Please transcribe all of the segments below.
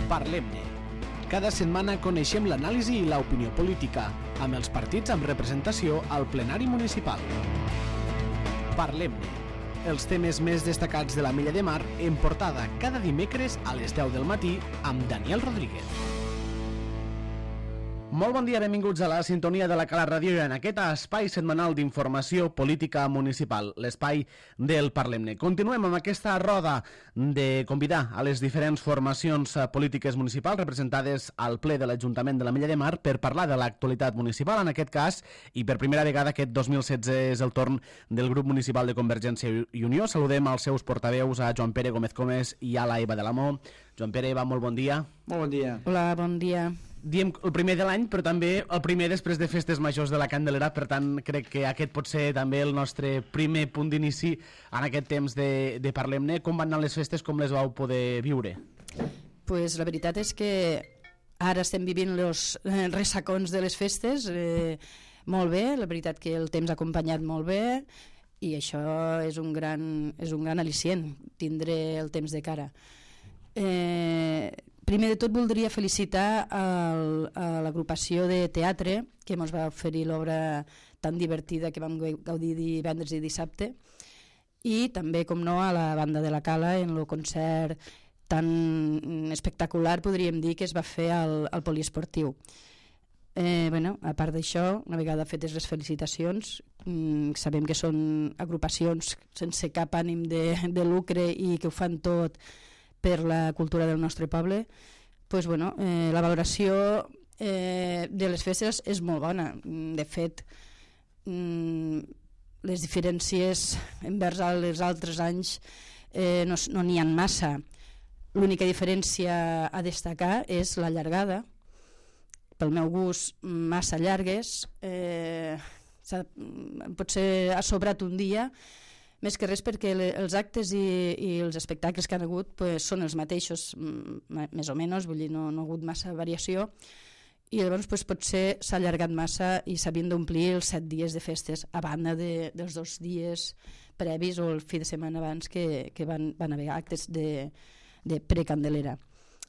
Parlem-ne. Cada setmana coneixem l'anàlisi i l'opinió política, amb els partits amb representació al plenari municipal. Parlem-ne. Els temes més destacats de la Mella de Mar en portada cada dimecres a les 10 del matí amb Daniel Rodríguez. Molt bon dia, benvinguts a la sintonia de la Cala Ràdio i en aquest espai setmanal d'informació política municipal, l'espai del Parlem-ne. Continuem amb aquesta roda de convidar a les diferents formacions polítiques municipals representades al ple de l'Ajuntament de la Mella de Mar per parlar de l'actualitat municipal, en aquest cas, i per primera vegada aquest 2016 és el torn del grup municipal de Convergència i Unió. Saludem als seus portaveus, a Joan Pere Gómez i a la Eva de l'Amor. Joan Pere, Eva, molt bon dia. Molt bon dia. Hola, bon dia. Diem el primer de l'any, però també el primer després de festes majors de la Candelera, per tant crec que aquest pot ser també el nostre primer punt d'inici en aquest temps de Parlem-ne. Com van anar les festes, com les vau poder viure? Pues la veritat és que ara estem vivint els ressacons de les festes molt bé, la veritat que el temps ha acompanyat molt bé i això és un gran al·licient, tindre el temps de cara. Primer de tot voldria felicitar a l'agrupació de teatre que ens va oferir l'obra tan divertida que vam gaudir divendres i dissabte, i també, com no, a la banda de la Cala en el concert tan espectacular, podríem dir, que es va fer al poliesportiu. A part d'això, una vegada fetes les felicitacions, sabem que són agrupacions sense cap ànim de lucre i que ho fan tot per la cultura del nostre poble, pues la valoració de les festes és molt bona. De fet, les diferències envers els altres anys no n'hi ha massa. L'única diferència a destacar és la llargada. Pel meu gust, massa llargues. Potser ha sobrat un dia, més que res perquè els actes i els espectacles que han hagut són els mateixos, més o menys, vull dir, no ha hagut massa variació, i llavors potser s'ha allargat massa i s'havien d'omplir els 7 dies de festes, a banda dels 2 dies previs o el fi de setmana abans que van haver actes de precandelera.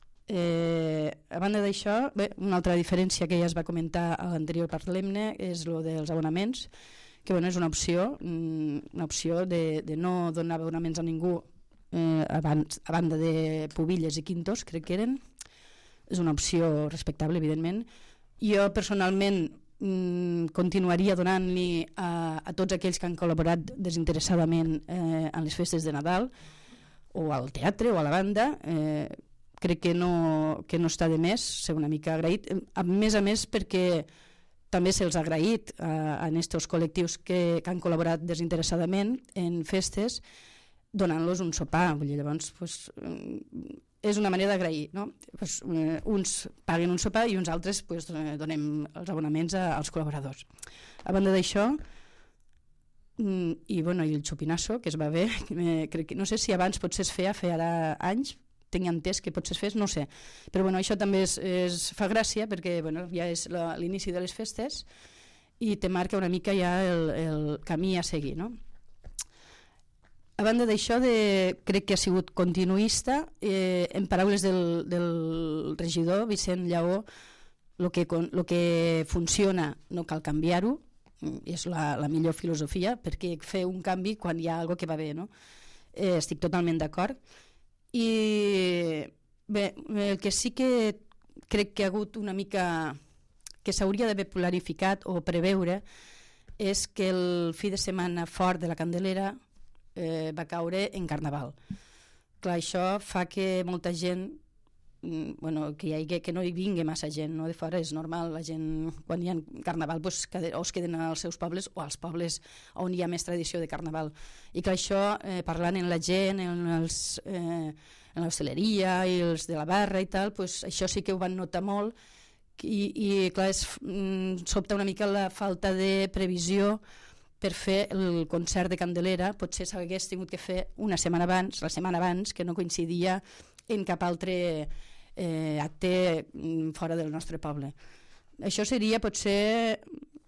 A banda d'això, una altra diferència que ja es va comentar a l'anterior Parlem-ne és el dels abonaments, que és una opció de no donar abonaments a ningú a banda de Pubilles i Quintos, crec que eren. És una opció respectable, evidentment. Jo personalment continuaria donant-li a tots aquells que han col·laborat desinteressadament en les festes de Nadal o al teatre o a la banda. Crec que no està de més ser una mica agraït, a més perquè també se'ls ha agraït a aquests col·lectius que han col·laborat desinteressadament en festes, donant-los un sopar. Llavors, és una manera d'agrair, no? Uns paguen un sopar i uns altres donem els abonaments als col·laboradors. A banda d'això, i el xupinasso, que es va bé, no sé si abans potser es feia ara anys, tinc entès que potser es fes, no sé, però això també fa gràcia perquè ja és l'inici de les festes i te marca una mica ja el camí a seguir, no? A banda d'això, crec que ha sigut continuista, en paraules del regidor Vicent Lleó, el que funciona no cal canviar-ho, és la millor filosofia, perquè fer un canvi quan hi ha alguna cosa que va bé, no? Estic totalment d'acord. I bé, el que sí que crec que ha hagut una mica que s'hauria d'haver planificat o preveure és que el fi de setmana fort de la Candelera va caure en Carnaval. Clar, això fa que molta gent que no hi vingui massa gent, no? De fora és normal, la gent quan hi ha Carnaval o es queden als seus pobles o als pobles on hi ha més tradició de Carnaval, i que això, parlant amb la gent en l'hostaleria i els de la barra i tal, això sí que ho van notar molt i clar, sobta una mica la falta de previsió per fer el concert de Candelera. Potser s'hagués tingut que fer la setmana abans, que no coincidia en cap altre acte fora del nostre poble. Això seria potser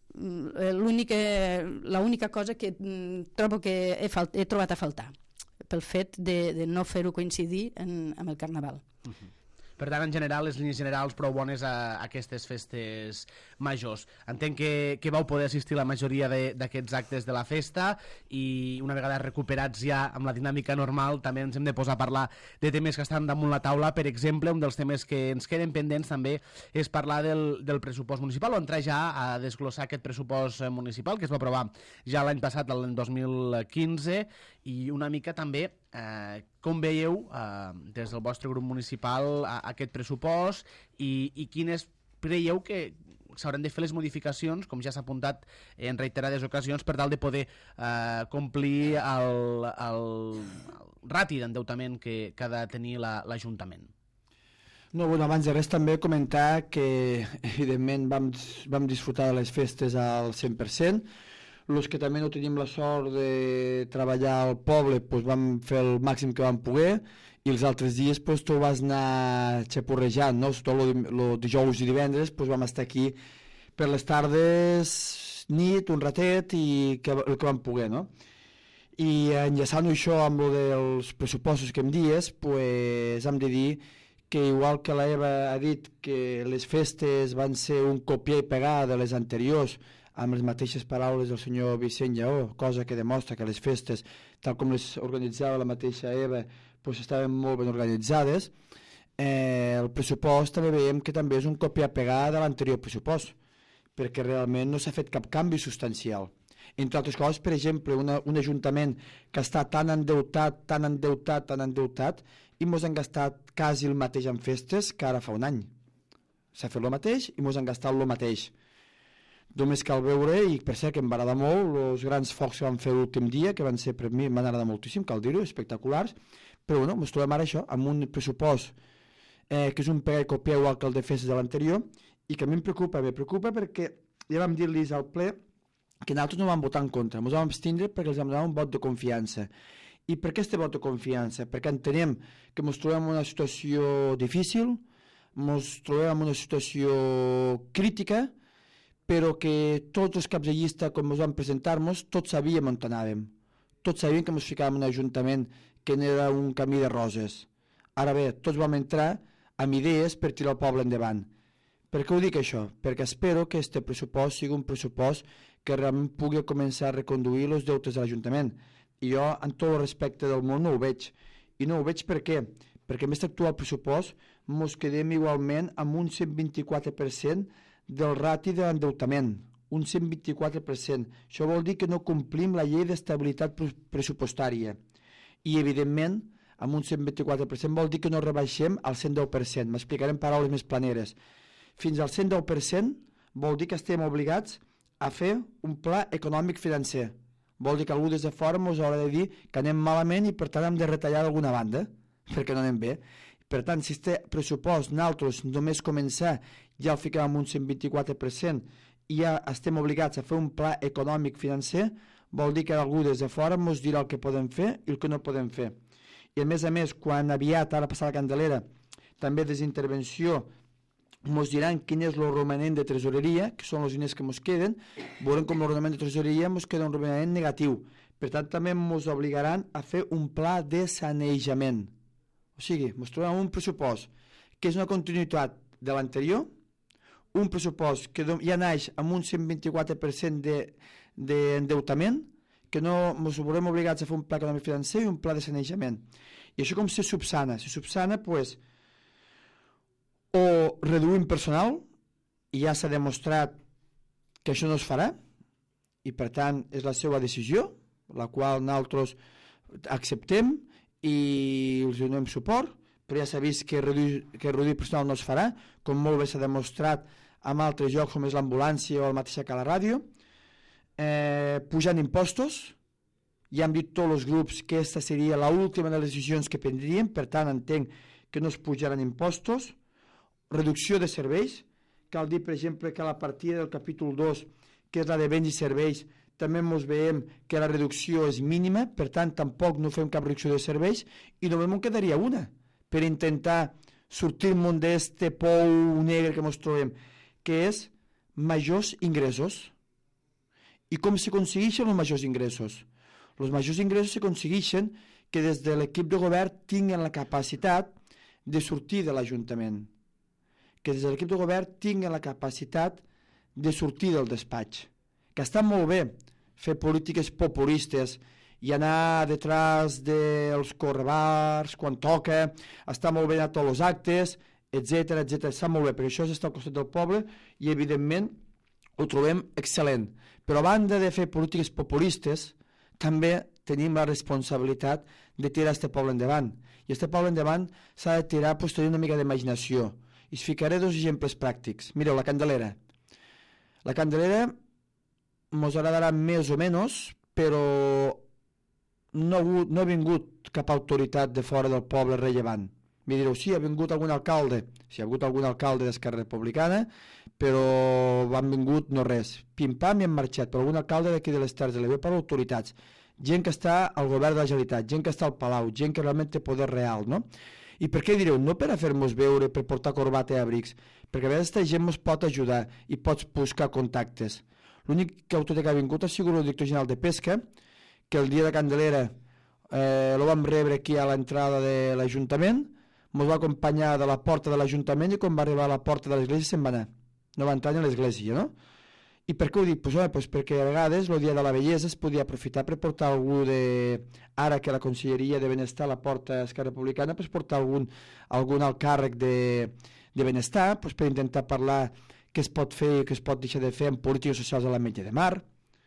l'única cosa que trobo que he trobat a faltar pel fet de no fer-ho coincidir amb el Carnaval. Per tant, en general, les línies generals prou bones a aquestes festes majors. Entenc que vau poder assistir la majoria d'aquests actes de la festa i una vegada recuperats ja amb la dinàmica normal també ens hem de posar a parlar de temes que estan damunt la taula. Per exemple, un dels temes que ens queden pendents també és parlar del pressupost municipal o entrar ja a desglossar aquest pressupost municipal que es va aprovar ja l'any passat, l'any 2015, i una mica també com veieu des del vostre grup municipal aquest pressupost i quines creieu que s'hauran de fer les modificacions, com ja s'ha apuntat en reiterades ocasions, per tal de poder complir el rati d'endeutament que ha de tenir l'Ajuntament. No, bueno, abans de res també comentar que evidentment vam disfrutar de les festes al 100%. Els que també no tenim la sort de treballar al poble doncs vam fer el màxim que vam poder i els altres dies doncs, tu vas anar xapurrejant, no? Tot el dijous i divendres doncs, vam estar aquí per les tardes, nit, un ratet i el que vam poder, no? I enllaçant això amb el dels pressupostos que em dies, doncs, hem de dir que igual que l'Eva ha dit que les festes van ser un copiar i pegar de les anteriors, amb les mateixes paraules del senyor Vicent Lleó, cosa que demostra que les festes, tal com les organitzava la mateixa Eva, doncs estaven molt ben organitzades. El pressupost també veiem que també és un copiar-pegar de l'anterior pressupost, perquè realment no s'ha fet cap canvi substancial. Entre altres coses, per exemple, un ajuntament que està tan endeutat, i ens han gastat quasi el mateix en festes que ara fa un any. S'ha fet el mateix i ens han gastat el mateix. Només cal veure, i per cert que em va agradar molt, els grans focs que van fer l'últim dia, que van ser per mi, m'han agradat moltíssim, cal dir-ho, espectaculars, però bueno, ens trobem ara això, amb un pressupost que és un pegar i copiar igual que el de festes de l'anterior, i que a mi em preocupa perquè ja vam dir-los al ple que nosaltres no vam votar en contra, ens vam abstindre perquè els vam donar un vot de confiança. I per què este vot de confiança? Perquè entenem que ens trobem en una situació difícil, ens trobem en una situació crítica, però que tots els caps de llista, com ens vam presentar-nos, tots sabíem on anàvem. Tots sabíem que ens ficàvem en un ajuntament que no era un camí de roses. Ara bé, tots vam entrar amb idees per tirar el poble endavant. Per què ho dic això? Perquè espero que aquest pressupost sigui un pressupost que realment pugui començar a reconduir els deutes de l'Ajuntament. I jo, en tot el respecte del món, no ho veig. I no ho veig per què? Perquè amb aquest actual pressupost ens quedem igualment amb un 124% del rati de l'endeutament, un 124%. Això vol dir que no complim la llei d'estabilitat pressupostària. I, evidentment, amb un 124% vol dir que no rebaixem al 110%. M'explicaré en paraules més planeres. Fins al 110% vol dir que estem obligats a fer un pla econòmic financer. Vol dir que algú des de fora ens haurà de dir que anem malament i per tant hem de retallar d'alguna banda, perquè no anem bé. Per tant, si este pressupost nosaltres només començar ja el fiquem amb un 124% i ja estem obligats a fer un pla econòmic financer, vol dir que algú des de fora ens dirà el que podem fer i el que no podem fer. I a més, quan aviat, ara passar la Candelera, també des d'intervenció ens diran quin és el romanent de tresoreria, que són els diners que ens queden, veurem com el romanent de tresoreria ens queda un romanent negatiu. Per tant, també ens obligaran a fer un pla de sanejament. O sigui, ens trobem un pressupost que és una continuïtat de l'anterior, un pressupost que ja naix amb un 124% d'endeutament, que no ens veurem obligats a fer un pla econòmic financer i un pla de sanejament. I això com se subsana? Se subsana, doncs, o reduïm personal, i ja s'ha demostrat que això no es farà, i per tant és la seva decisió, la qual nosaltres acceptem, i els donem suport, però ja s'ha vist que reduir personal no es farà, com molt bé s'ha demostrat en altres llocs com és l'ambulància o el mateix que la ràdio. Pujant impostos, ja hem dit tots els grups que aquesta seria l'última de les decisions que prendríem, per tant entenc que no es pujaran impostos. Reducció de serveis, cal dir per exemple que a la partida del capítol 2, que és la de béns i serveis, també ens veiem que la reducció és mínima, per tant tampoc no fem cap reducció de serveis i només en quedaria una per intentar sortir-nos d'aquest pou negre que ens trobem, que és majors ingressos. I com s'aconsegueixen els majors ingressos? Els majors ingressos s'aconsegueixen que des de l'equip de govern tinguin la capacitat de sortir de l'Ajuntament, que des de l'equip de govern tinguin la capacitat de sortir del despatx, que està molt bé fer polítiques populistes i anar detrás dels correbars quan toca, està molt bé anar a tots els actes, etc, està molt bé, perquè això és estar al costat del poble i evidentment ho trobem excel·lent. Però a banda de fer polítiques populistes, també tenim la responsabilitat de tirar aquest poble endavant. I aquest poble endavant s'ha de tirar tenir una mica d'imaginació. I us ficaré dos exemples pràctics. Mireu, la Candelera. La Candelera mos agradarà més o menys, però no ha vingut cap autoritat de fora del poble rellevant. Mi direu, sí, ha vingut algun alcalde. Sí, ha vingut algun alcalde d'Esquerra Republicana, però han vingut no res. Pim-pam i han marxat, però algun alcalde d'aquí de les Terres de l'Ebre per autoritats. Gent que està al govern de la Generalitat, gent que està al Palau, gent que realment té poder real, no? I per què direu? No per a fer-nos veure, per portar corbata i abrics, perquè a vegades aquesta gent ens pot ajudar i pots buscar contactes. L'únic que autoritat que ha vingut ha sigut el director general de Pesca, que el dia de Candelera el vam rebre aquí a l'entrada de l'Ajuntament, ens va acompanyar de la porta de l'Ajuntament i quan va arribar a la porta de l'església se'n va anar. No va entrar a l'església, no? I per què ho dic? Pues perquè a vegades el dia de la bellesa es podia aprofitar per portar algú de... Ara que la Conselleria de Benestar la porta a Esquerra Republicana, pues portar algun alt càrrec de benestar, pues per intentar parlar què es pot fer i què es pot deixar de fer en polítiques socials a l'Ametlla de Mar.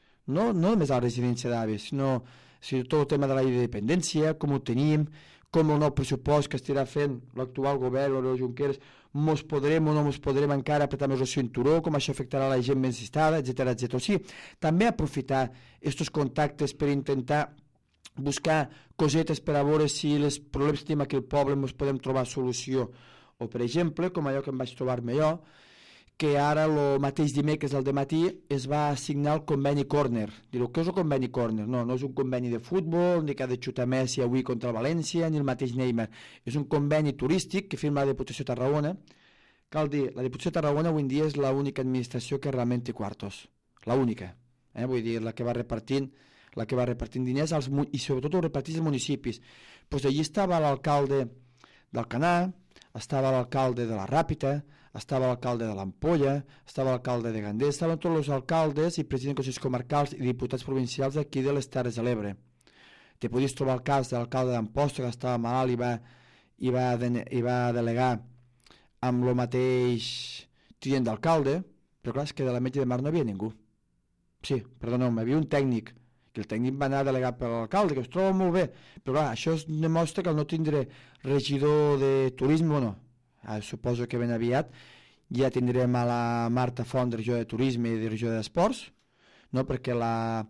No només a la residència d'avis, sinó tot el tema de la llei de dependència, com ho tenim, com el nou pressupost que estarà fent l'actual govern, l'Oriol Junqueras, mos podrem o no mos podrem encara apretar més el cinturó, com això afectarà la gent més instada, etc. O sigui, també aprofitar aquests contactes per intentar buscar cosetes per a veure si els problemes que tenim aquí al poble mos podem trobar solució. O, per exemple, com allò que em vaig trobar-me jo, que ara el mateix dimecres al dematí es va assignar el conveni Corner. Direu, què és el conveni Corner? No és un conveni de futbol, ni que ha de xutar Messi avui contra el València, ni el mateix Neymar. És un conveni turístic que firma la Diputació de Tarragona. Cal dir, la Diputació de Tarragona avui en dia és l'única administració que realment té quartos. L'única. Vull dir, la que va repartint diners i sobretot ho repartís als municipis. Doncs allí estava l'alcalde d'Alcanar, estava l'alcalde de la Ràpita, estava l'alcalde de l'Ampolla, estava l'alcalde de Gandés, estaven tots els alcaldes i presidents de consells comarcals i diputats provincials d'aquí de les Terres de l'Ebre. Te podies trobar el cas de l'alcalde d'Amposta, que estava malalt i va delegar amb el mateix tinent d'alcalde, però clar, és que de l'Ametlla de Mar no hi havia ningú. Sí, perdoneu, hi havia un tècnic, que el tècnic va anar delegat per l'alcalde, que es troba molt bé, però clar, això es demostra que al no tindre regidor de turisme, bueno, suposo que ben aviat ja tindrem a la Marta Font, regidor de turisme i regidor d'esports, no? Perquè la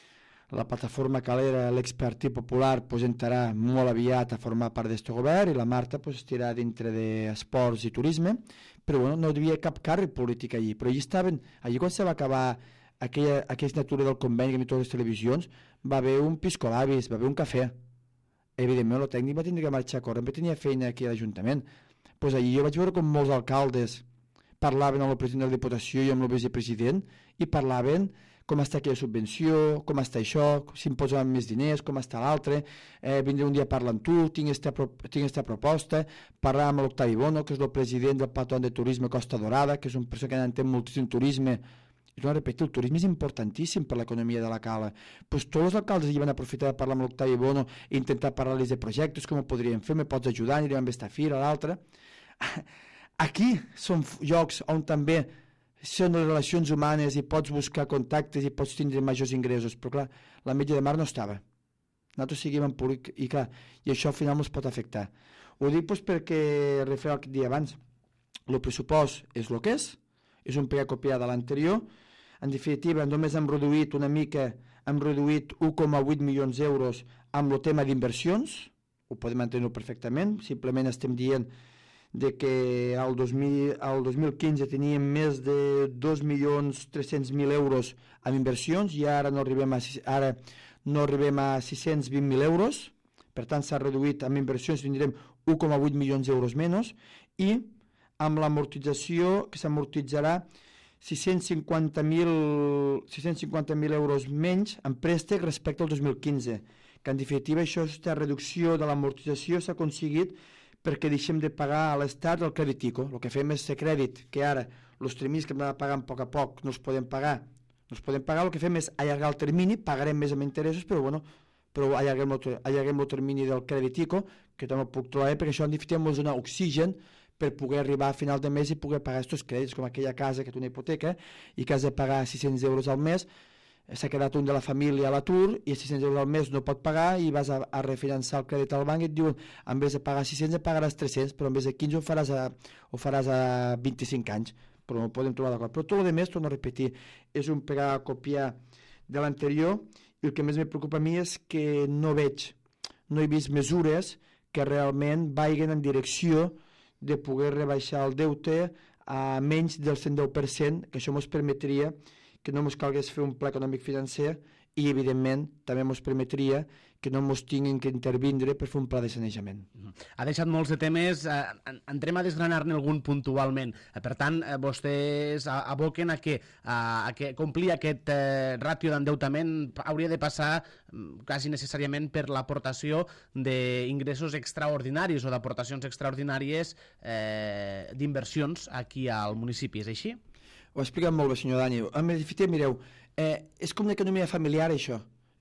plataforma calera, l'expartit popular, entrarà molt aviat a formar part d'aquest govern i la Marta estirà dintre d'esports i turisme, però bueno, no hi havia cap càrrec polític allí, però allí quan se va acabar aquella natura del conveni que hi totes les televisions, va haver un pisco labis, va haver un cafè. Evidentment el tècnic va tindre que marxar a córrer, tenia feina aquí a l'Ajuntament. Doncs allí jo vaig veure com molts alcaldes parlaven amb el president de la Diputació i amb el vicepresident i parlaven com està aquella subvenció, com està això, si em posaven més diners, com està l'altre, vindré un dia a parlar amb tu, tinc esta proposta, parlar amb l'Octavi Bono, que és el president del Patron de Turisme Costa Dorada, que és una persona que entén moltíssim turisme. I torno a repetir, el turisme és importantíssim per l'economia de la Cala. Doncs tots els alcaldes hi van aprofitar de parlar amb l'Octavi Bono i intentar parlar-los de projectes, com ho podríem fer, me pots ajudar, anirem amb esta fira, l'altra. Aquí són llocs on també són les relacions humanes i pots buscar contactes i pots tindre majors ingressos, però clar, l'Ametlla de Mar no estava. Nosaltres seguim en públic i clar, i això al final ens pot afectar. Ho dic perquè, referent al que dia abans, el pressupost és el que és un pegar copiar de l'anterior. En definitiva, només hem reduït una mica, hem reduït 1,8 milions d'euros amb el tema d'inversions, ho podem entendre perfectament, simplement estem dient que al 2015 teníem més de 2.300.000 euros en inversions i ara no arribem a 620.000 euros, per tant s'ha reduït amb inversions, tindrem 1,8 milions d'euros menys i amb l'amortització que s'amortitzarà 650.000 euros menys en préstec respecte al 2015, que en definitiva aquesta reducció de l'amortització s'ha aconseguit perquè deixem de pagar a l'Estat el crèdit ICO. El que fem és ser crèdit, que ara els terminis que hem d'anar pagant a poc no els podem pagar. El que fem és allargar el termini, pagarem més amb interessos, però allarguem el termini del crèdit ICO, que també ho puc trobar, perquè això en definitiva ens dona oxigen per poder arribar a final de mes i poder pagar aquests crèdits, com aquella casa que té una hipoteca i que has de pagar 600 euros al mes, s'ha quedat un de la família a l'atur i 600 euros al mes no pot pagar i vas a refinançar el crèdit al banc i et diuen en vez de pagar 600 pagaràs 300, però en vez de 15 ho faràs a 25 anys, però no ho podem trobar d'acord. Però tot el més, torno a repetir, és un pegar a copiar de l'anterior, i el que més me preocupa a mi és que no he vist mesures que realment vagin en direcció de poder rebaixar el deute a menys del 110%, que això ens permetria que no ens calgués fer un pla econòmic financer i, evidentment, també ens permetria que no ens tinguin que intervindre per fer un pla de sanejament. Ha deixat molts de temes, entrem a desgranar-ne algun puntualment. Per tant, vostès aboquen a que complir aquest ràtio d'endeutament hauria de passar quasi necessàriament per l'aportació d'ingressos extraordinaris o d'aportacions extraordinàries d'inversions aquí al municipi, és així? Ho ha explicat molt bé, senyor Dani. En definitiva, mireu, és com una economia familiar, això.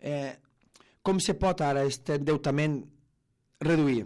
Com se pot ara aquest endeutament reduir?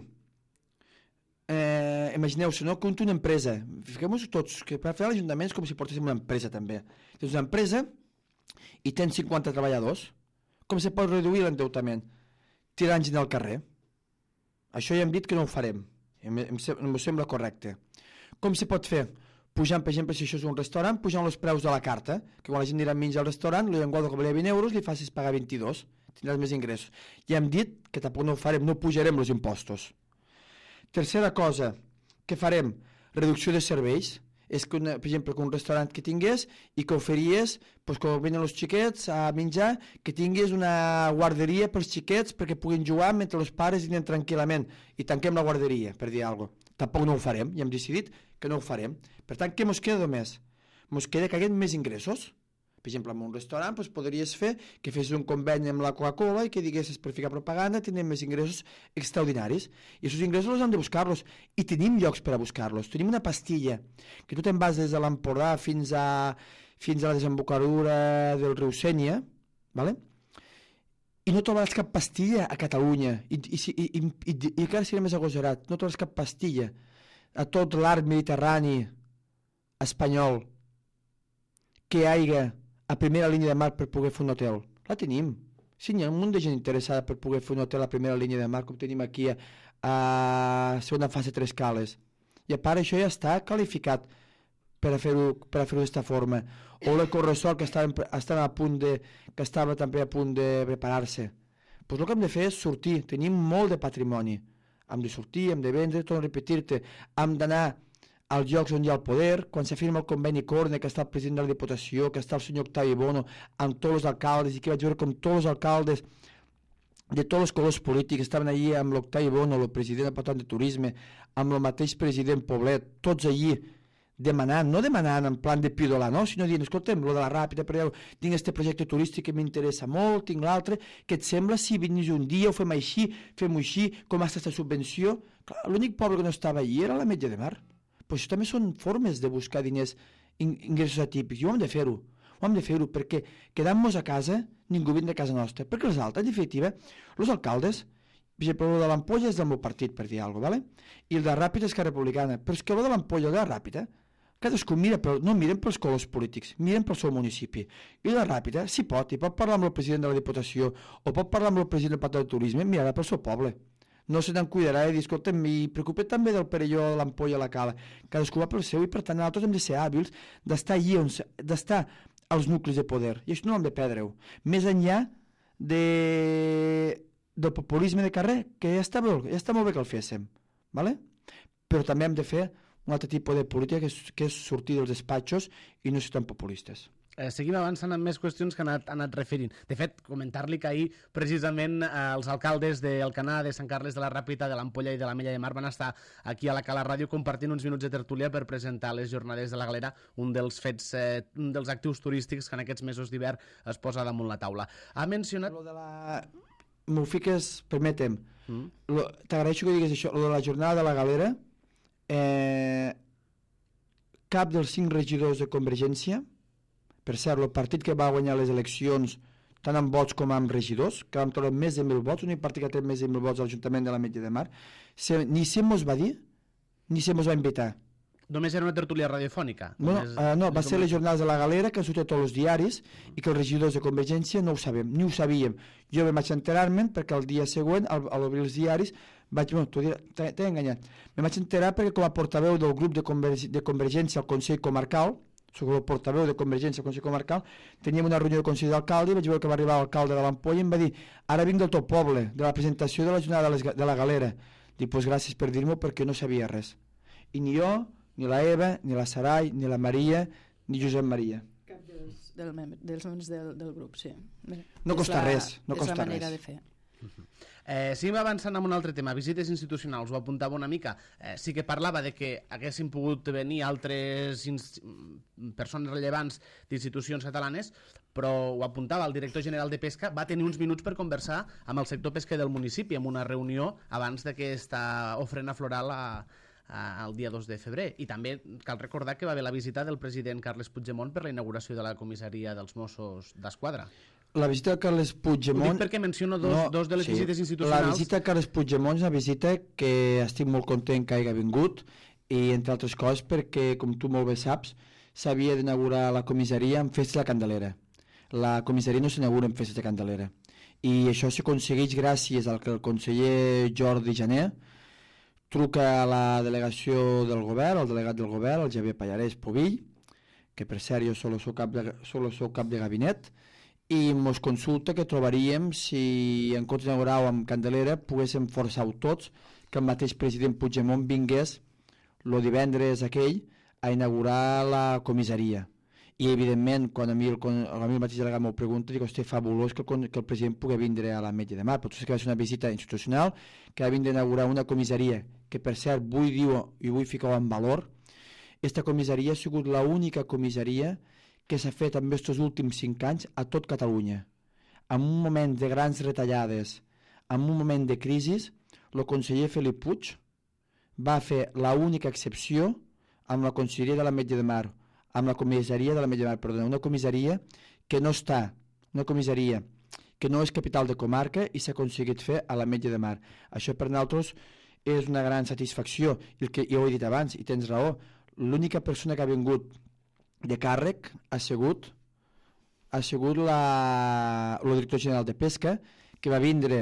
Imagineu-se, no? Que una empresa, fiquem-nos tots, que per fer l'Ajuntament és com si portéssim una empresa també. Tens una empresa i tens 50 treballadors. Com se pot reduir l'endeutament? Tirant gent al carrer. Això ja hem dit que no ho farem. Em sembla correcte. Com se pot fer? Pujant, per exemple, si això és un restaurant, pujant els preus de la carta, que quan la gent anirà a menjar al restaurant, en guarda que valia 20 euros, li facis pagar 22, tindràs més ingressos. Ja hem dit que tampoc no ho farem, no pujarem els impostos. Tercera cosa, què farem? Reducció de serveis. És que, per exemple, que un restaurant que tingués i que oferís, doncs, quan venen els xiquets a menjar, que tingués una guarderia pels xiquets perquè puguin jugar mentre els pares dinen tranquil·lament i tanquem la guarderia, per dir alguna cosa. Tampoc no ho farem, ja hem decidit que no ho farem. Per tant, què ens queda només? Ens queda que haguem més ingressos. Per exemple, en un restaurant doncs, podries fer que fessis un conveni amb la Coca-Cola i que diguessis per ficar propaganda tindrem més ingressos extraordinaris. I aquests ingressos els hem de buscar-los. I tenim llocs per a buscar-los. Tenim una pastilla que tu te'n vas des de l'Empordà fins a la desembocadura del riu Sénia, ¿vale? I no trobaràs cap pastilla a Catalunya. I encara seré més agosarat. No trobaràs cap pastilla a tot l'arc mediterrani espanyol que hi hagi a primera línia de mar per poder fer un hotel. La tenim. Sí, hi ha un munt de gent interessada per poder fer un hotel a primera línia de mar, com tenim aquí a segona fase 3 Cales. I a part això ja està qualificat per a fer-ho d'esta forma. O la Corresol, que estava també a punt de preparar-se. Doncs el que hem de fer és sortir. Tenim molt de patrimoni. Hem de sortir, hem de vendre, torno a repetir-te, hem d'anar als llocs on hi ha el poder, quan s'afirma el conveni Corne, que està el president de la Diputació, que està el senyor Octavi Bono, amb tots els alcaldes, i que vaig veure com tots els alcaldes de tots els colors polítics estaven allí amb l'Octavi Bono, el president del Patronat de Turisme, amb el mateix president Poblet, tots allí demanant, no demanant en plan de pidolar, no? Sinó dient, escolta'm, lo de la Ràpida, però tinc este projecte turístic que m'interessa molt, tinc l'altre, que et sembla si vinguis un dia, ho fem així, fem-ho així, com està aquesta subvenció? L'únic poble que no estava allí era l'Ametlla de Mar. Però això també són formes de buscar diners, ingressos atípics, i ho hem de fer-ho. Ho hem de fer-ho perquè quedant-nos a casa, ningú vindrà a casa nostra. Perquè els altres, en definitiva, els alcaldes, per exemple, el de l'Ampolla és del meu partit, per dir alguna cosa, i el de Ràpita és Esquerra Republicana. Però és que el de l'Ampolla i el de Ràpita, cadascú mira, no miren pels colors polítics, miren pel seu municipi. I la Ràpita, si pot, i pot parlar amb el president de la Diputació o pot parlar amb el president del Patronat de Turisme, mirarà pel seu poble. No se n'en cuidarà i dir, escolta, m'hi preocupa també del Perelló, l'Ampolla, la Cala. Cadascú va pel seu i, per tant, nosaltres hem de ser hàbils d'estar allí, d'estar als nuclis de poder. I això no hem de perdre-ho. Més enllà del populisme de carrer, que ja està molt bé que el féssim. ¿Vale? Però també hem de fer un altre tipus de política que és sortir dels despatxos i no ser tan populistes. Seguim avançant amb més qüestions que ha anat referint. De fet, comentar-li que ahir precisament els alcaldes d'Alcanar, de Sant Carles de la Ràpita, de l'Ampolla i de l'Ametlla de Mar van estar aquí a la Cala Ràdio compartint uns minuts de tertúlia per presentar les jornades de la Galera, un dels fets, un dels actius turístics que en aquests mesos d'hivern es posa damunt la taula. Ha mencionat... m'ho fiques, permetem, t'agraeixo que digues això, de la jornada de la galera, cap dels 5 regidors de Convergència, per cert, el partit que va guanyar les eleccions tant amb vots com amb regidors, que vam trobar més de 1.000 vots, l'únic partit que té més de 1.000 vots a l'Ajuntament de l'Ametlla de Mar, ni se mos va dir, ni se mos va invitar. Només era una tertúlia radiofònica? No, va ser les jornades de la galera que han sortit a tots els diaris i que els regidors de Convergència no ho sabem, ni ho sabíem. Jo me vaig enterar-me'n perquè el dia següent, a l'obrir els diaris, t'he enganyat. Me vaig enterar perquè com a portaveu del grup de Convergència al Consell Comarcal, soc el portaveu de Convergència al Consell Comarcal, teníem una reunió del Consell d'Alcalde i vaig veure que va arribar l'alcalde de l'Ampolla i em va dir, ara vinc del teu poble, de la presentació de la jornada de la galera. Dic, doncs gràcies per dir-m'ho perquè no sabia res. I ni jo, ni la Eva, ni la Sarai, ni la Maria, ni Josep Maria. Cap dels membres del grup, sí. No costa res, no costa res. És la manera de fer. Seguim avançant amb un altre tema, visites institucionals, ho apuntava una mica. Sí que parlava de que haguessin pogut venir altres persones rellevants d'institucions catalanes, però ho apuntava el director general de Pesca, va tenir uns minuts per conversar amb el sector pesquer del municipi, en una reunió abans d'aquesta ofrena floral el dia 2 de febrer. I també cal recordar que va haver la visita del president Carles Puigdemont per la inauguració de la comissaria dels Mossos d'Esquadra. La visita de Carles Puigdemont... Ho dic perquè menciono dos de les visites institucionals. La visita de Carles Puigdemont és una visita que estic molt content que hagi vingut, i entre altres coses perquè, com tu molt bé saps, s'havia d'inaugurar la comissaria amb festes de Candelera. La comissaria no s'inaugura amb festes de Candelera. I això s'aconsegueix gràcies al que el conseller Jordi Jané truca a la delegació del govern, el delegat del govern, el Javier Pallarès Povill, que per cert jo solo soc cap de gabinet, i ens consulta que trobaríem si en comptes d'inaugurar amb Candelera poguéssim forçar-ho tots que el mateix president Puigdemont vingués el divendres aquell a inaugurar la comissaria. I evidentment quan a mi el mateix delegat m'ho pregunta, dic, hosti, fabulós que el president pugui vindre a l'Ametlla de Mar, però tu saps que va ser una visita institucional que va vindre a inaugurar una comissaria que per cert vull dir i vull ficar en valor. Esta comissaria ha sigut l'única comissaria que s'ha fet en aquests últims 5 anys a tot Catalunya. En un moment de grans retallades, en un moment de crisi, el conseller Felip Puig va fer l'única excepció amb la conselleria de l'Ametlla de Mar, amb la comissaria de l'Ametlla de Mar, perdona, una comissaria que no és capital de comarca i s'ha aconseguit fer a l'Ametlla de Mar. Això per nosaltres és una gran satisfacció, i ja ho he dit abans, i tens raó, l'única persona que ha vingut de càrrec ha sigut el director general de Pesca, que va vindre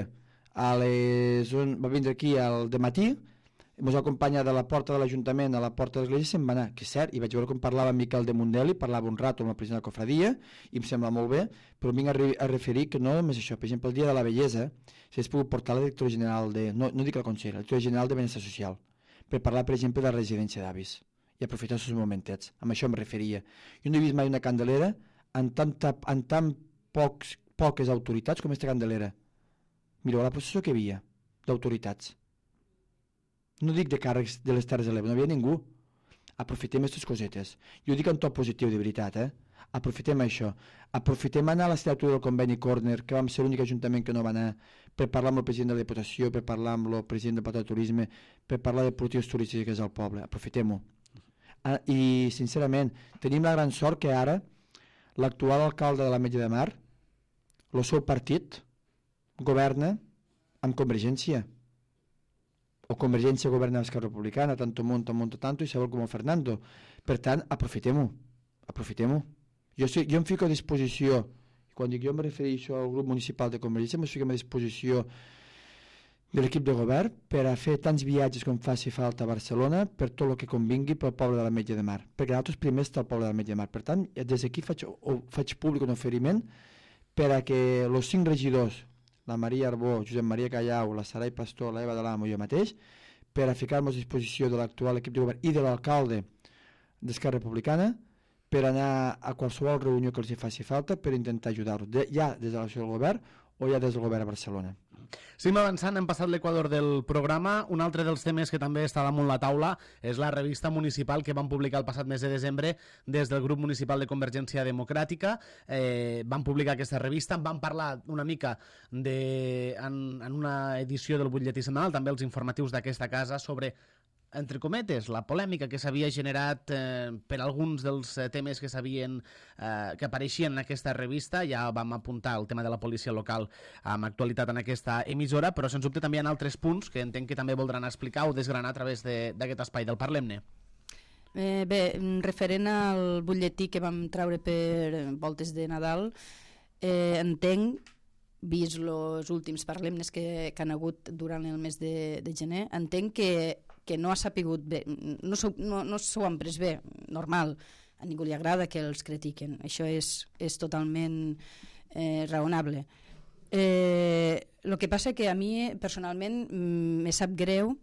aquí al dematí, ens va acompanyar de la porta de l'Ajuntament a la porta de l'Església i se'n va anar, que és cert, i vaig veure com parlava amb Miquel de Mundeli, parlava un rato amb el president de la cofradia, i em sembla molt bé, però vinc a referir que no només això, per exemple, el dia de la bellesa, si es pogut portar la directora general no dic la consellera, la directora general de Benestar Social, per parlar, per exemple, de la residència d'avis, i aprofitar els seus momentets, amb això em referia. Jo no he vist mai una Candelera amb tan poques autoritats com aquesta Candelera. Mireu la processó que hi havia d'autoritats. No dic de càrrecs de les Terres de l'Ebre, no hi havia ningú. Aprofitem aquestes cosetes. Jo ho dic en tot positiu, de veritat, Aprofitem això. Aprofitem anar a la signatura del conveni Corner, que vam ser l'únic ajuntament que no va anar, per parlar amb el president de la Diputació, per parlar amb el president del Pacte de Turisme, per parlar de polítiques turístiques al poble. Aprofitem-ho. I sincerament tenim la gran sort que ara l'actual alcalde de l'Ametlla de Mar, el seu partit governa amb Convergència, o Convergència governa amb Esquerra Republicana, tanto monta tanto i sabeu com Fernando. Per tant, aprofitem-ho. Jo em fico a disposició, i quan dic jo em refereixo al grup municipal de Convergència, em fico a disposició de l'equip de govern per a fer tants viatges com faci falta a Barcelona per tot el que convingui pel poble de l'Ametlla de Mar, perquè nosaltres primer està el poble de l'Ametlla de Mar. Per tant, des d'aquí faig públic un oferiment per a que els 5 regidors, la Maria Arbó, Josep Maria Callau, la Sarai Pastor, la Eva de l'Amo i jo mateix, per a ficar-nos a disposició de l'actual equip de govern i de l'alcalde d'Esquerra Republicana per anar a qualsevol reunió que els hi faci falta per intentar ajudar-los, ja des de la ciutat del govern o ja des del govern a Barcelona. Seguim avançant, hem passat l'equador del programa. Un altre dels temes que també està damunt la taula és la revista municipal que van publicar el passat mes de desembre des del grup municipal de Convergència Democràtica. Van publicar aquesta revista, van parlar una mica en una edició del butlletí setmanal, també els informatius d'aquesta casa, sobre, entre cometes, la polèmica que s'havia generat per alguns dels temes que apareixien en aquesta revista. Ja vam apuntar el tema de la policia local amb actualitat en aquesta emissora, però sens dubte també hi ha altres punts que entenc que també voldran explicar o desgranar a través d'aquest espai del Parlem-ne. Bé, referent al butlletí que vam treure per voltes de Nadal, entenc, vist els últims Parlem-nes que han hagut durant el mes de gener, entenc que no ha sapigut bé, no s'ho han pres bé, normal, a ningú li agrada que els critiquen, això és totalment raonable. El que passa que a mi personalment me sap greu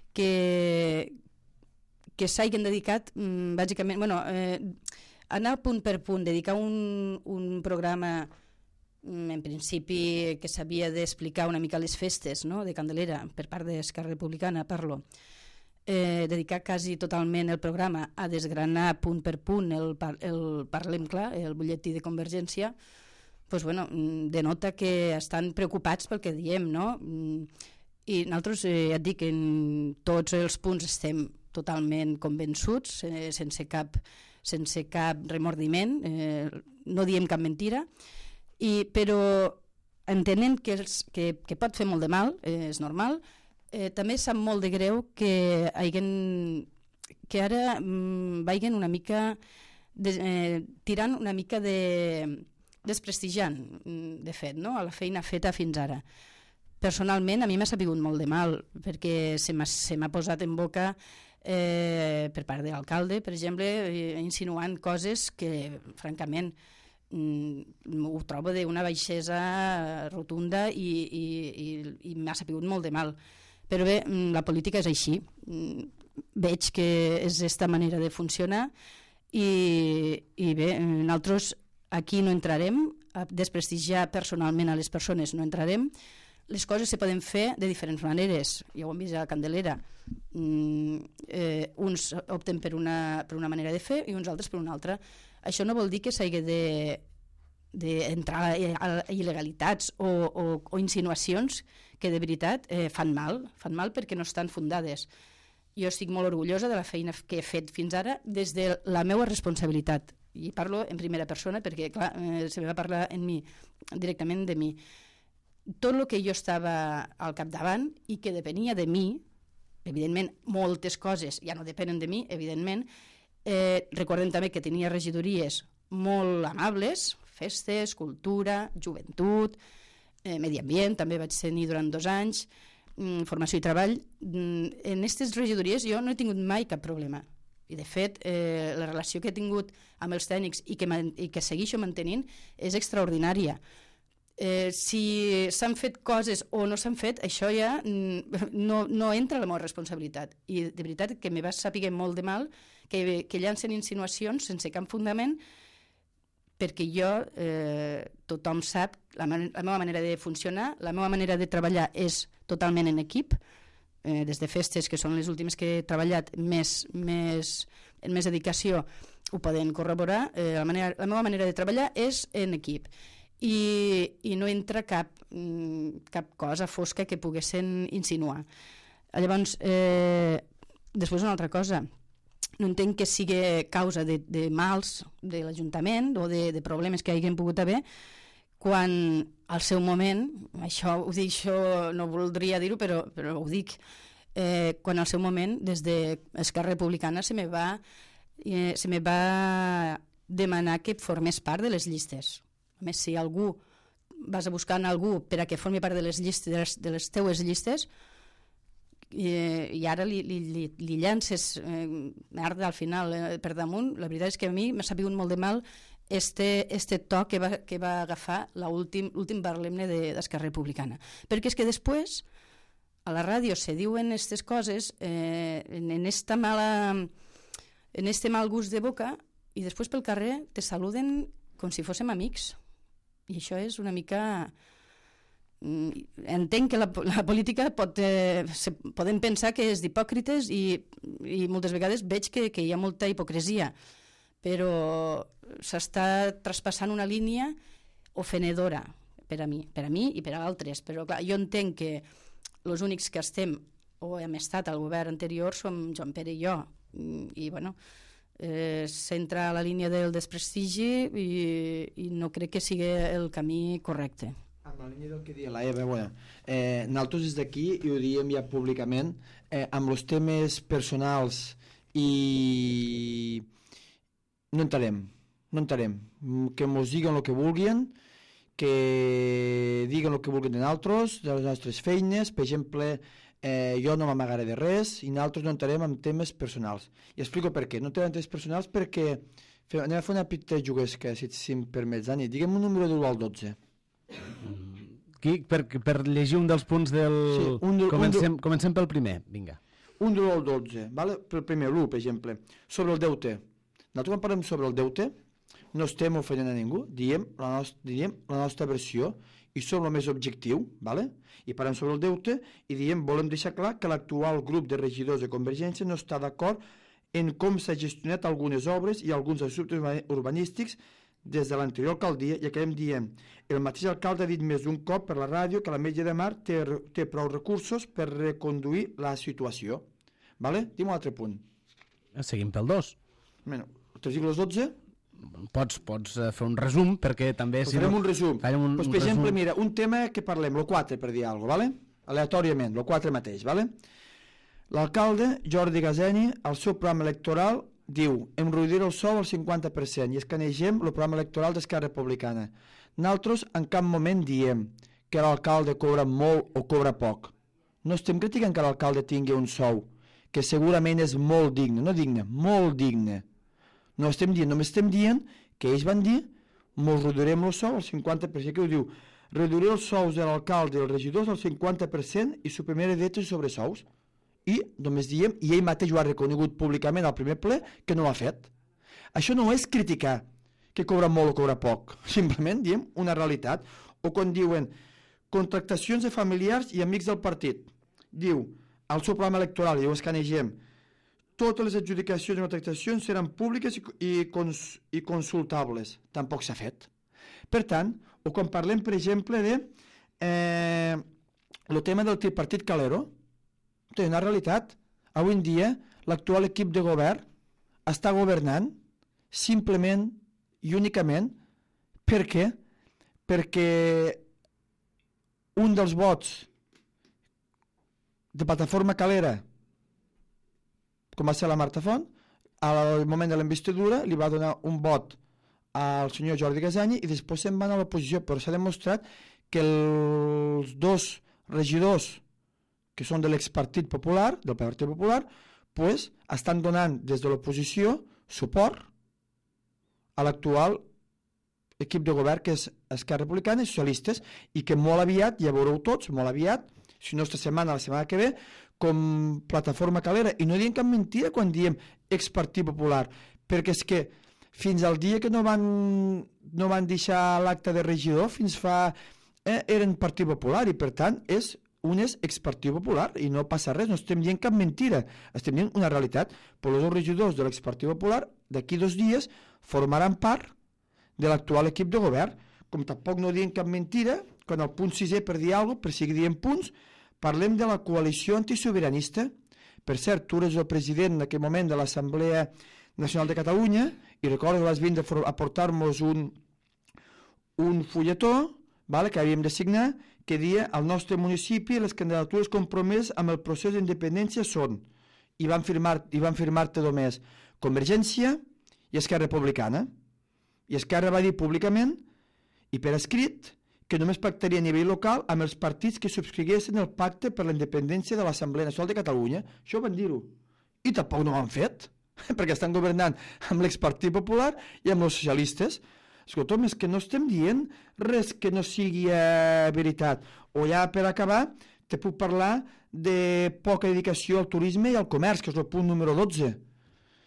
que s'hagin dedicat bàsicament, anar punt per punt, dedicar un programa en principi que s'havia d'explicar una mica les festes, no?, de Candelera per part d'Esquerra Republicana, parlo, dedicar quasi totalment el programa a desgranar punt per punt el Parlem Clar, el butlletí de Convergència, doncs, denota que estan preocupats pel que diem, no? I nosaltres, ja et dic, en tots els punts estem totalment convençuts, sense cap remordiment, no diem cap mentira, però entenent que pot fer molt de mal, és normal. També sap molt de greu que ara vagin una mica tirant una mica desprestigiant, de fet, no?, a la feina feta fins ara. Personalment a mi m'ha sapigut molt de mal, perquè se m'ha posat en boca per part de l'alcalde, per exemple, insinuant coses que francament ho trobo d'una baixesa rotunda i m'ha sapigut molt de mal. Però bé, la política és així, veig que és aquesta manera de funcionar i bé, nosaltres aquí no entrarem a desprestigiar personalment a les persones, no entrarem. Les coses se poden fer de diferents maneres, ja ho hem vist a la Candelera, uns opten per una manera de fer i uns altres per una altra. Això no vol dir que s'hagi d'entrar a il·legalitats o insinuacions que de veritat fan mal perquè no estan fundades. Jo estic molt orgullosa de la feina que he fet fins ara des de la meva responsabilitat, i parlo en primera persona perquè, clar, se me va parlar directament de mi. Tot el que jo estava al capdavant i que depenia de mi, evidentment moltes coses ja no depenen de mi, evidentment. Recordem també que tenia regidories molt amables, festes, cultura, joventut, medi ambient, també vaig tenir durant 2 anys, formació i treball. En aquestes regidories jo no he tingut mai cap problema. I de fet, la relació que he tingut amb els tècnics i que segueixo mantenint és extraordinària. Si s'han fet coses o no s'han fet, això ja no entra a la meva responsabilitat. I de veritat que me va saber molt de mal que llancen insinuacions sense cap fundament, perquè jo, tothom sap la meva manera de funcionar, la meva manera de treballar és totalment en equip, des de festes, que són les últimes que he treballat en més dedicació, ho poden corroborar. La meva manera de treballar és en equip i no entra cap cosa fosca que poguessin insinuar. Llavors, després una altra cosa, no entenc que sigui causa de mals de l'Ajuntament o de problemes que hagin pogut haver, quan al seu moment, això no voldria dir-ho, però ho dic, quan al seu moment des d'Esquerra Republicana se me va demanar que formés part de les llistes. A més, si vas a buscar algú per a que formi part de les teues llistes, i ara li llances merda al final per damunt, la veritat és que a mi m'ha sabut molt de mal este to que va agafar l'últim Parlem-ne d'Esquerra Republicana, perquè és que després a la ràdio se diuen aquestes coses en este mal gust de boca, i després pel carrer te saluden com si fóssim amics, i això és una mica entenc que la política podem pensar que és d'hipòcrites i moltes vegades veig que hi ha molta hipocresia, però s'està traspassant una línia ofenedora per a mi i per a altres, però clar, jo entenc que els únics que estem o hem estat al govern anterior som Joan Pere i jo, i bueno, s'entra a la línia del desprestigi i no crec que sigui el camí correcte. Amb la línia del que deia l'Eva, bueno, nosaltres des d'aquí, i ho diem ja públicament, amb els temes personals i no entrarem, que mos diguen el que vulguin, que diguen el que vulguin de nosaltres, de les nostres feines, per exemple, jo no m'amagaré de res i nosaltres no entrarem en temes personals. I explico per què. No entrarem en temes personals perquè anem a fer una petita juguesca, si em permets, Dani. Digue'm un número de l'1 al 12. Per llegir un dels punts del... Sí, comencem pel primer, vinga. Un de l'1 al 12, vale? Pel primer, l'1, per exemple. Sobre el deute. Nosaltres quan parlem sobre el deute no estem ofenent a ningú, diem la nostra versió i som el més objectiu, vale? I parlem sobre el deute i volem deixar clar que l'actual grup de regidors de Convergència no està d'acord en com s'ha gestionat algunes obres i alguns assumptes urbanístics des de l'anterior alcaldia, i acabem dient el mateix alcalde ha dit més d'un cop per la ràdio que l'Ametlla de Mar té prou recursos per reconduir la situació. Vale? Digue'm un altre punt. Seguim pel 2. Bueno, te dic els 12? Pots fer un resum, perquè també... Pues farem un resum. Per exemple, mira, un tema que parlem, el 4, per dir alguna cosa, vale? Aleatòriament, el 4 mateix, vale? L'alcalde, Jordi Gazeni, al seu programa electoral, diu, em reduiré el sou al 50% i escanegem el programa electoral d'Esquerra Republicana. Nosaltres en cap moment diem que l'alcalde cobra molt o cobra poc. No estem criticant que l'alcalde tingui un sou, que segurament és molt digne, no digne, molt digne. No estem dient, només estem dient que ells van dir mos reduirem el sou al 50%, que ho diu, reduiré els sous de l'alcalde i els regidors al 50% i suprimiré dretes sobre sous. I només diem, i ell mateix ho ha reconegut públicament al primer ple, que no ho ha fet. Això no és criticar que cobra molt o cobra poc, simplement diem una realitat. O quan diuen contractacions de familiars i amics del partit, diu al seu programa electoral, i ho escanegem, totes les adjudicacions i contractacions seran públiques i consultables. Tampoc s'ha fet. Per tant, o quan parlem, per exemple, de el tema del tripartit Calero, té una realitat. Avui en dia, l'actual equip de govern està governant simplement i únicament perquè un dels vots de Plataforma Calera, com va ser la Marta Font, al moment de la investidura li va donar un vot al senyor Jordi Gazani i després se'n van a l'oposició, però s'ha demostrat que els dos regidors que són de l'expartit popular, del Partit Popular, pues, estan donant des de l'oposició suport a l'actual equip de govern que és Esquerra Republicana i Socialistes, i que molt aviat, ja veureu tots, molt aviat, si no esta setmana, la setmana que ve, com Plataforma Calera, i no diem cap mentira quan diem expartit popular, perquè és que fins al dia que no van deixar l'acte de regidor, fins fa... eren Partit Popular, i per tant un és expartit popular, i no passa res, no estem dient cap mentira, estem dient una realitat. Però els regidors de l'expartit popular d'aquí 2 dies formaran part de l'actual equip de govern. Com tampoc no diem cap mentira, quan al punt 6è, per dir alguna cosa, per seguir dient punts, parlem de la coalició antisobiranista. Per cert, tu eres el president en aquell moment de l'Assemblea Nacional de Catalunya, i recordo que vas vindre a portar-nos un fulletó, vale, que havíem de signar, que dia al nostre municipi les candidatures compromeses amb el procés d'independència són, i van firmar-te només Convergència i Esquerra Republicana. I Esquerra va dir públicament i per escrit que només pactaria a nivell local amb els partits que subscriguessin el pacte per la independència de l'Assemblea Nacional de Catalunya. Això van dir-ho. I tampoc no ho han fet, perquè estan governant amb l'expartit popular i amb els socialistes. Escolta'm, és que no estem dient res que no sigui veritat. O ja per acabar, te puc parlar de poca dedicació al turisme i al comerç, que és el punt número 12.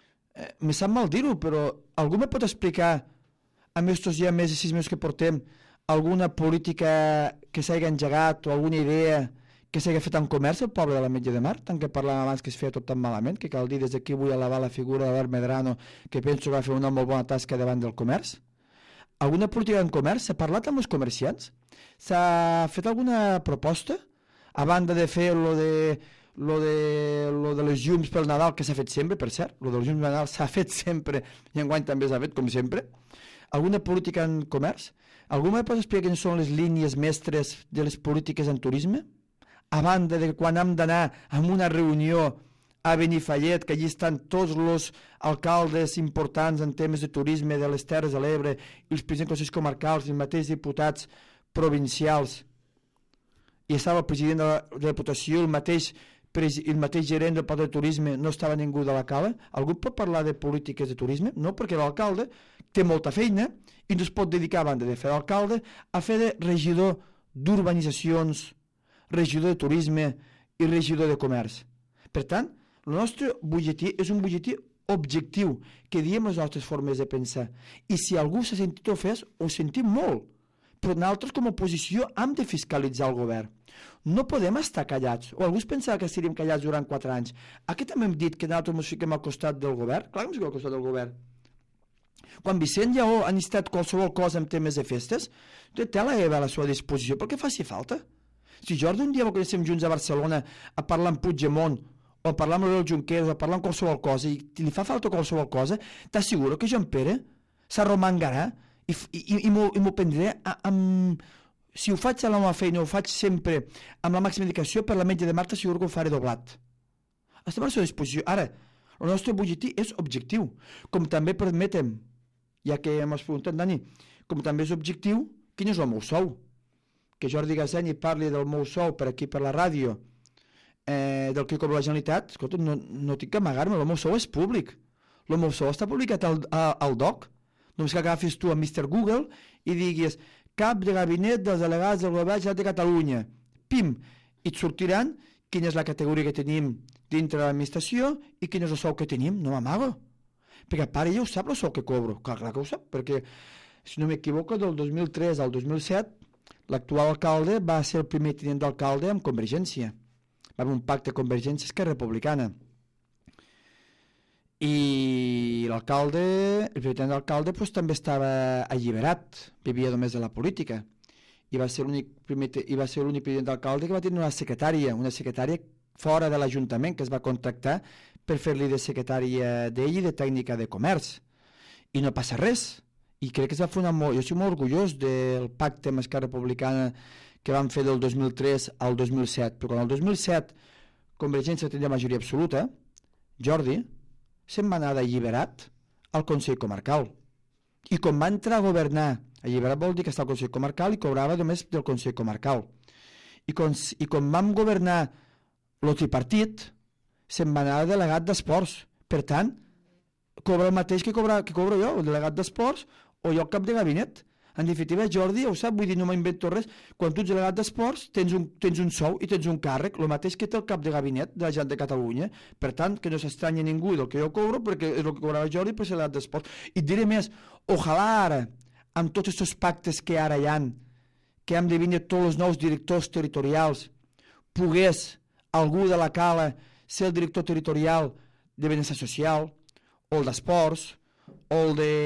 Me sap mal dir-ho, però algú me pot explicar, a més estos ja més de 6 mesos que portem, alguna política que s'hagi engegat o alguna idea que s'hagi fet en comerç el poble de l'Ametlla de Mar, tant que parlàvem abans que es feia tot tan malament, que cal dir des d'aquí vull alabar la figura d'Albert Medrano, que penso que va fer una molt bona tasca davant del comerç. Alguna política en comerç? S'ha parlat amb els comerciants? S'ha fet alguna proposta? A banda de fer lo de les llums pel Nadal, que s'ha fet sempre, per cert, lo dels llums pel Nadal s'ha fet sempre i enguany també s'ha fet, com sempre. Alguna política en comerç? Algú me pot explicar quines són les línies mestres de les polítiques en turisme? A banda de quan hem d'anar a una reunió a Benifallet, que allí estan tots els alcaldes importants en temes de turisme de les Terres de l'Ebre, i els presidents consells comarcals, i els mateixos diputats provincials, i estava el president de la Diputació, el mateix gerent del Pla de Turisme, no estava ningú de la Cala. Algú pot parlar de polítiques de turisme? No, perquè l'alcalde té molta feina i no es pot dedicar, a banda de fer d'alcalde, a fer de regidor d'urbanitzacions, regidor de turisme i regidor de comerç. Per tant, el nostre butlletí és un butlletí objectiu, que diem les nostres formes de pensar. I si algú s'ha sentit ofès, ho sentim molt. Però nosaltres, com a oposició, hem de fiscalitzar el govern. No podem estar callats. O algú es pensava que estaríem callats durant 4 anys. Aquí també hem dit que nosaltres ens fiquem al costat del govern. Clar que ens fiquem al costat del govern. Quan Vicent Lleó ha necessitat qualsevol cosa en temes de festes, té la EVA a la seva disposició perquè faci falta. Si Jordi un dia vol que anem junts a Barcelona a parlar amb Puigdemont o a parlar amb l'Oriol Junqueras o a parlar amb qualsevol cosa i li fa falta qualsevol cosa, t'asseguro que Joan Pere s'arromangarà i m'ho prendré si ho faig a la meva feina, ho faig sempre amb la màxima dedicació, per l'Ametlla de Mar t'asseguro que ho faré doblat. Estem a la seva disposició. Ara, el nostre butlletí és objectiu, com també permetem, ja que m'has preguntat, Dani, com també és objectiu, quin és el meu sou? Que Jordi Gaseny parli del meu sou per aquí per la ràdio, del que cobra la Generalitat, escolta, no tinc que amagar-me, el meu sou és públic. El meu sou està publicat al DOC. Només que agafis tu a Mr. Google i diguis cap de gabinet dels delegats del govern de Catalunya. Pim! I et sortiran quina és la categoria que tenim dintre de l'administració i quin és el sou que tenim. No m'amago. Perquè a part ella ho sap el sou que cobro. Clar que ho sap, perquè si no m'equivoco, del 2003 al 2007 l'actual alcalde va ser el primer tinent d'alcalde amb Convergència. Va haver un pacte Convergència Esquerra Republicana. I l'alcalde, el president d'alcalde, doncs, també estava alliberat, vivia només de la política. I va ser l'únic president d'alcalde que va tenir una secretària fora de l'Ajuntament, que es va contactar per fer-li de secretària d'ell i de tècnica de comerç. I no passa res. I crec que es va fer jo estic molt orgullós del pacte amb Esquerra Republicana que vam fer del 2003 al 2007. Però quan el 2007 Convergència tenia majoria absoluta, Jordi se'n va anar d'alliberat al Consell Comarcal. I quan va entrar a governar, alliberat vol dir que està al Consell Comarcal i cobrava només del Consell Comarcal. I quan vam governar el tripartit, se'n va anar a delegat d'esports. Per tant, cobra el mateix que cobro jo, el delegat d'esports o jo el cap de gabinet. En definitiva, Jordi, ho sap, vull dir, no m'invento res. Quan tu ets delegat d'esports, tens un sou i tens un càrrec, el mateix que té el cap de gabinet de la Generalitat de Catalunya. Per tant, que no s'estranya ningú del que jo cobro, perquè és el que cobrava Jordi per ser delegat d'esports. I et diré més, ojalà ara, amb tots aquests pactes que ara hi ha, que hem de vindre tots els nous directors territorials, pogués algú de la Cala ser el director territorial de benestar social, o el d'esports, o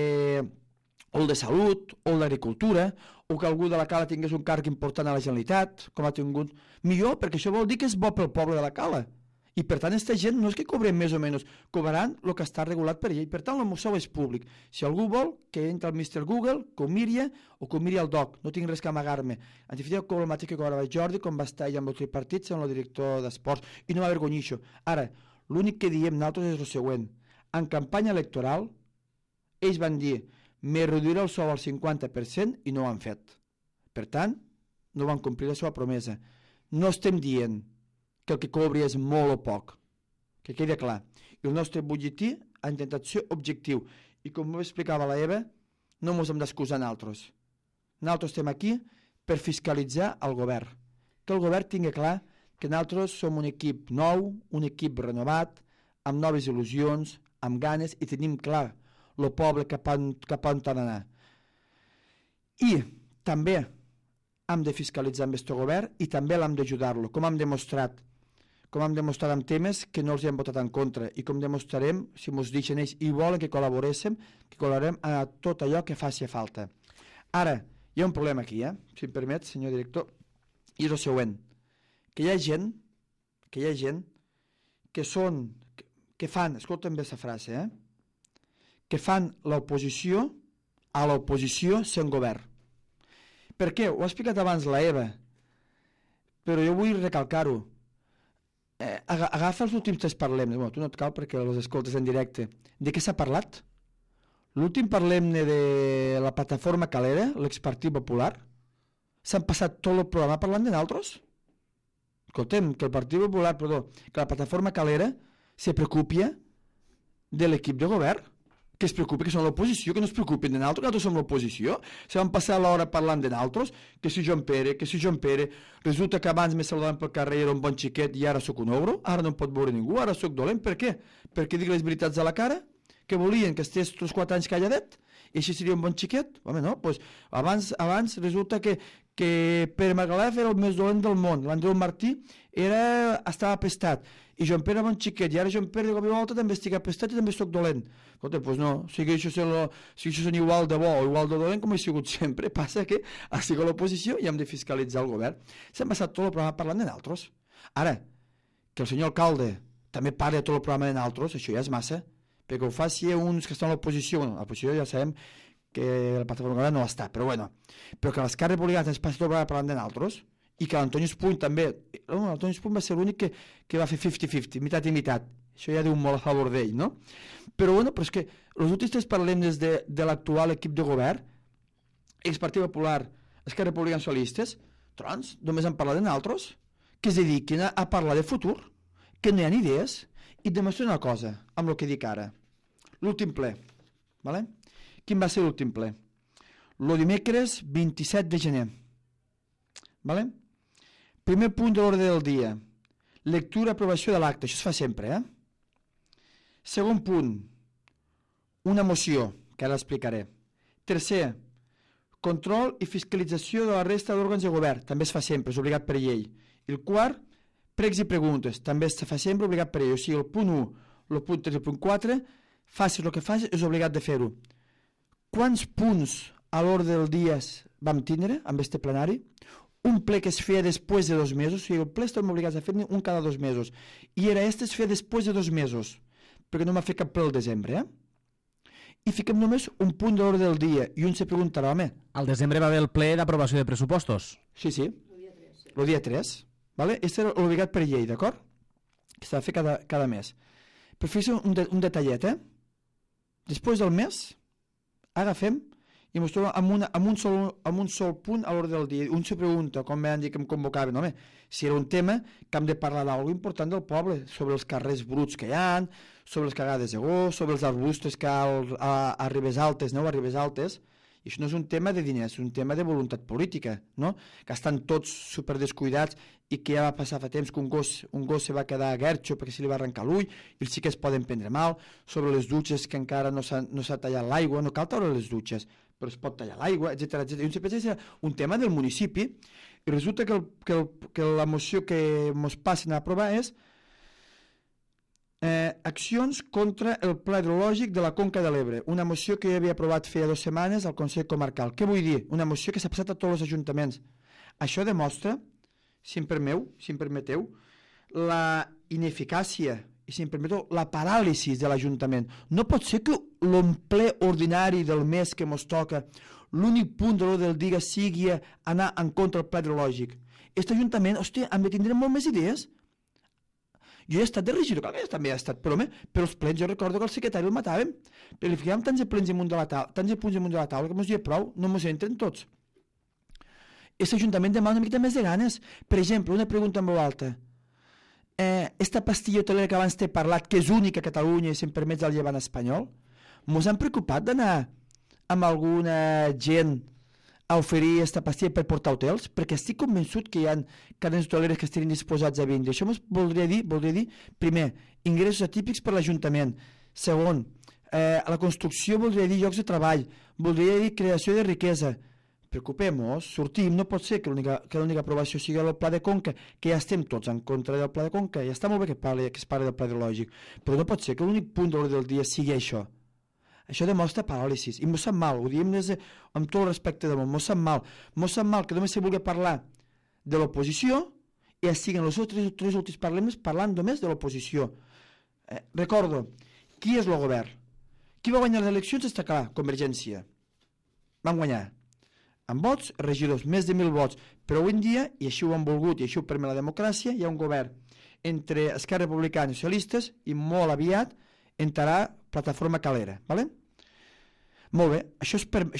el de salut, o el d'agricultura, o que algú de la Cala tingués un càrrec important a la Generalitat, com ha tingut. Millor, perquè això vol dir que és bo pel poble de la Cala. I per tant, aquesta gent no és que cobrem més o menys, cobraran el que està regulat per llei. Per tant, el meu sou és públic. Si algú vol, que entri al Mr. Google, que ho miri o que ho miri al DOC. No tinc res que amagar-me. En definitiva, cobro el mateix que cobrava Jordi quan va estar ella amb el tripartit, sent el director d'esports. I no m'avergonyi això. Ara, l'únic que diem nosaltres és el següent. En campanya electoral, ells van dir me reduirà el sou al 50% i no ho han fet. Per tant, no van complir la seva promesa. No estem dient que el que cobri és molt o poc, que quedi clar. I el nostre butlletí ha intentat ser objectiu. I com ho explicava la Eva, no ens hem d'excusar nosaltres. Nosaltres estem aquí per fiscalitzar el govern. Que el govern tingui clar que nosaltres som un equip nou, un equip renovat, amb noves il·lusions, amb ganes, i tenim clar el poble cap on ha d'anar. I també hem de fiscalitzar amb este govern i també l'hem d'ajudar-lo, com hem demostrat amb temes que no els hem votat en contra i com demostrarem, si ens deixen ells i volen que col·laborem a tot allò que faci falta. Ara, hi ha un problema aquí, si em permet, senyor director, i és el següent, que hi ha gent que fan, escolta'm bé aquesta frase, que fan l'oposició a l'oposició sent govern. Per què? Ho ha explicat abans la Eva, però jo vull recalcar-ho. Agafa els últims 3 parlemnes, tu no et cal perquè els escoltes en directe. De què s'ha parlat? L'últim parlemne de la plataforma Calera, l'expartit popular, s'han passat tot el programa parlant de nosaltres? Escoltem, que la plataforma Calera se preocupi de l'equip de govern, que es preocupi que són l'oposició, que no es preocupin de nosaltres som l'oposició, se van passar l'hora parlant de nosaltres, que si Joan Pere, resulta que abans me saludaven pel carrer, era un bon xiquet i ara sóc un ogro, ara no em pot veure ningú, ara sóc dolent, per què? Perquè dic les veritats a la cara, que volien que estigués tots 4 anys calladet, i així seria un bon xiquet? Home, no, doncs abans resulta que Pere Magalhães era el més dolent del món, l'Andreu Martí estava apestat, i Joan Pere era bon xiquet, i ara Joan Pere de cop i volta també estic apestat i també soc dolent. Escolta, doncs no, segueixo sent igual de bo o igual de dolent com he sigut sempre, passa que ha sigut l'oposició i hem de fiscalitzar el govern. S'han passat tot el programa parlant de nosaltres. Ara, que el senyor alcalde també parli de tot el programa de nosaltres, això ja és massa, perquè ho faci uns que estan a l'oposició, l'oposició ja sabem que la plataforma no està, però que l'Esquerra Republicana es passi tot el programa parlant de nosaltres, i que l'Antoni Espuny també, l'Antoni Espuny va ser l'únic que va fer 50-50, mitat i mitat, això ja diu molt a favor d'ell, no? Però és que els últims 3 parlemnes de l'actual equip de govern, Expartit Popular, Esquerra Republicana Socialistes, trons, només han parlat de nosaltres, que es dediquin a parlar de futur, que no hi ha idees, i et demostro una cosa, amb el que dic ara. L'últim ple, ¿vale? Quin va ser l'últim ple? El dimecres 27 de gener, ¿vale? Primer punt de l'ordre del dia, lectura i aprovació de l'acte, això es fa sempre, Segon punt, una moció, que ara l'explicaré. Tercer, control i fiscalització de la resta d'òrgans de govern, també es fa sempre, és obligat per llei. I el quart, pregs i preguntes, també es fa sempre obligat per llei, o sigui, el punt 1, el punt 3 i el punt 4, facis el que facis, és obligat de fer-ho. Quants punts a l'ordre del dia vam tindre amb este plenari? Un ple que es feia després de 2 mesos, o sigui, el ple estem obligats a fer un cada 2 mesos, i es feia després de 2 mesos, perquè no m'ha fet cap ple al desembre, I fiquem només un punt de l'ordre del dia, i un se preguntarà, home... Al desembre va haver el ple d'aprovació de pressupostos. Sí, el dia 3, vale? Este era obligat per llei, d'acord? Que s'ha de fer cada mes. Però fixeu un detallet, Després del mes, agafem i ens trobem amb un sol punt a l'ordre del dia. Un se pregunta, com m'han dit que em convocaven, home, si era un tema que hem de parlar d'algo important del poble, sobre els carrers bruts que hi ha, sobre les cagades de gos, sobre els arbustos que hi ha a Ribes Altes, a Ribes Altes, i això no és un tema de diners, és un tema de voluntat política, no? Que estan tots superdescuidats i que ja va passar fa temps que un gos se va quedar a guerxo perquè se li va arrencar l'ull i els xiquets poden prendre mal, sobre les dutxes que encara no s'ha tallat l'aigua, no cal treure les dutxes, però es pot tallar l'aigua, etc. I un se pensa que és un tema del municipi i resulta que la moció que ens passen a aprovar és accions contra el pla hidrològic de la Conca de l'Ebre, una moció que ja havia aprovat feia 2 setmanes al Consell Comarcal. Què vull dir? Una moció que s'ha passat a tots els ajuntaments. Això demostra, si em permeteu, la ineficàcia i, si em permeteu, la paràlisi de l'Ajuntament. No pot ser que l'emple ordinari del mes que ens toca, l'únic punt de l'ordre del dia sigui anar en contra del pla hidrològic. Aquest Ajuntament, hòstia, hem de tindre molt més idees. Jo he estat de regidor, clar que jo també he estat, però els plens jo recordo que el secretari el matàvem, però li ficàvem tants punts amunt de la taula que ens diia prou, no ens entren tots. Aquest Ajuntament demana una mica més de ganes. Per exemple, una pregunta en veu alta. Esta pastilla hotelera que abans t'he parlat, que és única a Catalunya i si em permets al llevant espanyol, mos han preocupat d'anar amb alguna gent a oferir aquesta pastilla per portar hotels, perquè estic convençut que hi ha cadenes hoteleres que estiguin disposats a vindre. Això voldria dir, primer, ingressos atípics per l'Ajuntament. Segon, la construcció voldria dir llocs de treball, voldria dir creació de riquesa. preocupem-nos, sortim, no pot ser que l'única aprovació sigui el pla de Conca, que ja estem tots en contra del pla de Conca, ja està molt bé que es parli del pla hidrològic, però no pot ser que l'únic punt de l'ordre del dia sigui això. Això demostra paràlisis, i mos sap mal, ho diem amb tot el respecte del món, mos sap mal que només se vulgui parlar de l'oposició i ja siguen els tres últims parlaments parlant només de l'oposició. Recordo, qui és el govern? Qui va guanyar les eleccions està clar, Convergència. Van guanyar amb vots, regidors, més de 1.000 vots, però avui en dia, i així ho han volgut i així ho permet la democràcia, hi ha un govern entre Esquerra Republicana i socialistes i molt aviat entrarà Plataforma Calera, ¿vale? Molt bé, això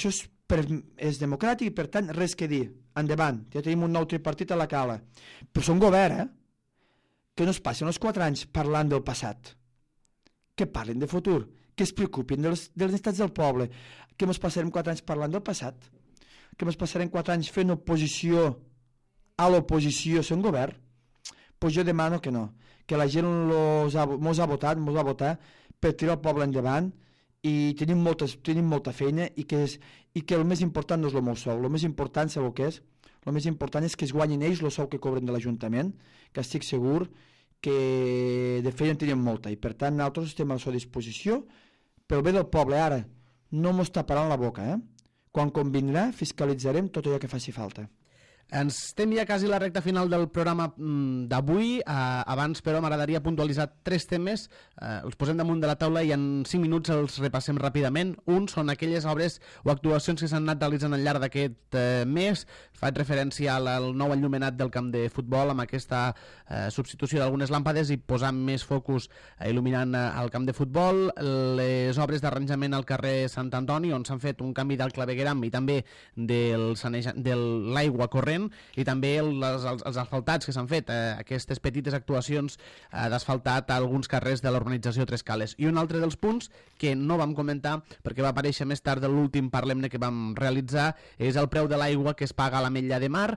és democràtic i per tant res que dir, endavant, ja tenim un nou tripartit a la cala, però són govern, que no es passin els 4 anys parlant del passat, que parlin de futur, que es preocupin dels necessitats del poble, que ens passarem 4 anys parlant del passat, que ens passarem 4 anys fent oposició a l'oposició sent govern. Doncs jo demano que no, que la gent mos ha votat per tirar el poble endavant i tenim molta feina i que el més important no és el meu sou, el més important sabeu què és? El més important és que es guanyin ells el sou que cobren de l'Ajuntament, que estic segur que de feina en tenim molta i per tant nosaltres estem a la seva disposició pel bé del poble. Ara no mos taparan la boca, quan convindrà fiscalitzarem tot allò que faci falta. Ens estem ja quasi a la recta final del programa d'avui. Abans, però, m'agradaria puntualitzar 3 temes. Els posem damunt de la taula i en 5 minuts els repassem ràpidament. Un són aquelles obres o actuacions que s'han anat realitzant al llarg d'aquest mes. Faig referència al nou enllumenat del camp de futbol amb aquesta substitució d'algunes làmpades i posant més focus il·luminant el camp de futbol. Les obres d'arranjament al carrer Sant Antoni, on s'han fet un canvi del clavegueram i també de l'aigua corrent, i també els asfaltats que s'han fet, aquestes petites actuacions d'asfaltat a alguns carrers de l'urbanització Tres Cales. I un altre dels punts que no vam comentar perquè va aparèixer més tard de l'últim Parlemne que vam realitzar és el preu de l'aigua que es paga a l'Ametlla de Mar,